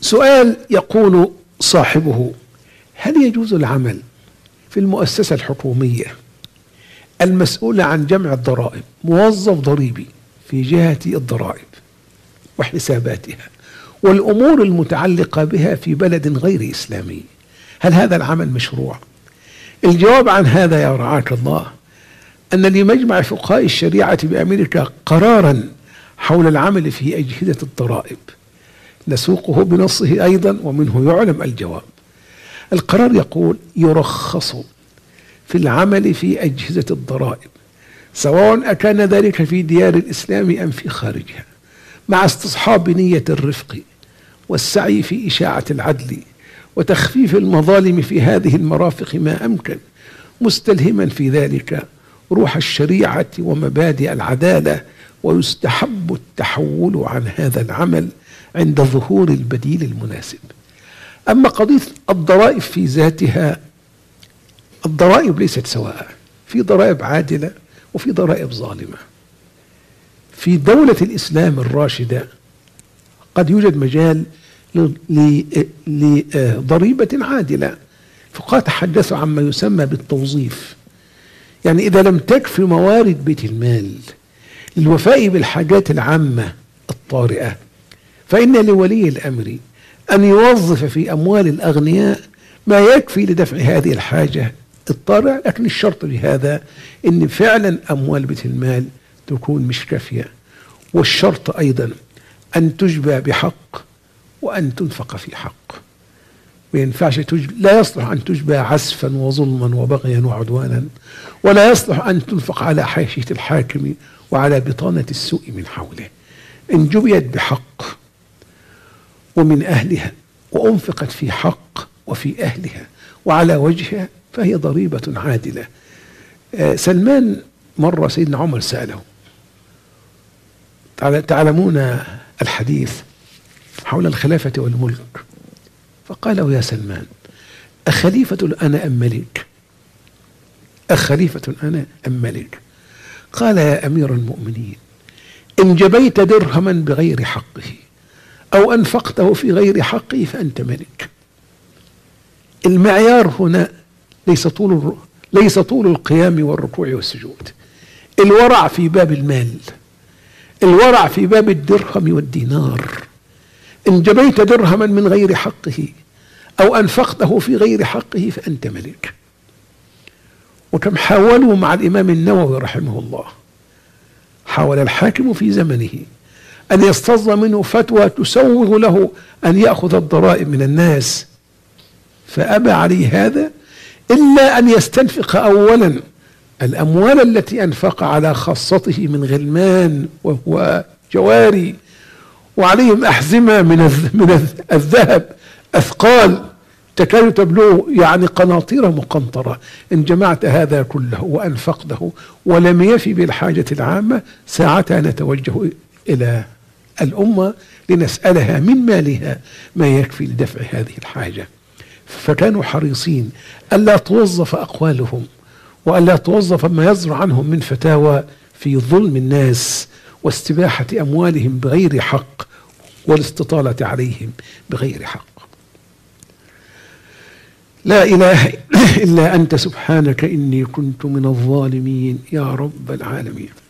سؤال يقول صاحبه: هل يجوز العمل في المؤسسة الحكومية المسؤولة عن جمع الضرائب موظف ضريبي في جهة الضرائب وحساباتها والأمور المتعلقة بها في بلد غير إسلامي؟ هل هذا العمل مشروع؟ الجواب عن هذا يا رعاك الله أن لمجمع فقهاء الشريعة بأمريكا قرارا حول العمل في أجهزة الضرائب نسوقه بنصه أيضا ومنه يعلم الجواب. القرار يقول: يرخص في العمل في أجهزة الضرائب سواء أكان ذلك في ديار الإسلام أم في خارجها، مع استصحاب نية الرفق والسعي في إشاعة العدل وتخفيف المظالم في هذه المرافق ما أمكن، مستلهما في ذلك روح الشريعة ومبادئ العدالة، ويستحب التحول عن هذا العمل عند ظهور البديل المناسب. أما قضية الضرائب في ذاتها، الضرائب ليست سواء، في ضرائب عادلة وفي ضرائب ظالمة. في دولة الإسلام الراشدة قد يوجد مجال لضريبة عادلة. فقد تحدثوا عما يسمى بالتوظيف، يعني إذا لم تكفي موارد بيت المال للوفاء بالحاجات العامة الطارئة، فإن لولي الأمر أن يوظف في أموال الأغنياء ما يكفي لدفع هذه الحاجة الطارئة، لكن الشرط لهذا أن فعلا أموال بيت المال تكون مش كافية، والشرط أيضا أن تجبى بحق وأن تنفق في حق. ما ينفعش لا يصلح أن تجبى عسفا وظلما وبغيا وعدوانا، ولا يصلح أن تنفق على حاشية الحاكم وعلى بطانة السوء من حوله. إن جبيت بحق ومن أهلها وأنفقت في حق وفي أهلها وعلى وجهها فهي ضريبة عادلة. سلمان مرة سيدنا عمر سأله، تعلمون الحديث حول الخلافة والملك، فقال له: يا سلمان، أخليفة أنا أم ملك؟ أخليفة أنا أم ملك؟ قال: يا أمير المؤمنين، إن جبيت درهما بغير حقه أو أنفقته في غير حقه فأنت ملك. المعيار هنا ليس طول القيام والركوع والسجود، الورع في باب المال، الورع في باب الدرهم والدينار. إن جبيت درهما من غير حقه أو أنفقته في غير حقه فأنت ملك. وكم حاولوا مع الإمام النووي رحمه الله، حاول الحاكم في زمنه أن يستصدر منه فتوى تسوغ له أن يأخذ الضرائب من الناس، فأبى عليه هذا إلا أن يستنفق أولا الأموال التي أنفق على خاصته من غلمان وهو جواري، وعليهم أحزمة من الذهب أثقال تكاد تبلغ يعني قناطير مقنطرة. إن جمعت هذا كله وأنفقته ولم يفي بالحاجة العامة، ساعتها نتوجه إلى الأمة لنسألها من مالها ما يكفي لدفع هذه الحاجة. فكانوا حريصين ألا توظف أقوالهم وألا توظف ما يصدر عنهم من فتاوى في ظلم الناس واستباحة أموالهم بغير حق والاستطالة عليهم بغير حق. لا إله إلا أنت سبحانك إني كنت من الظالمين يا رب العالمين.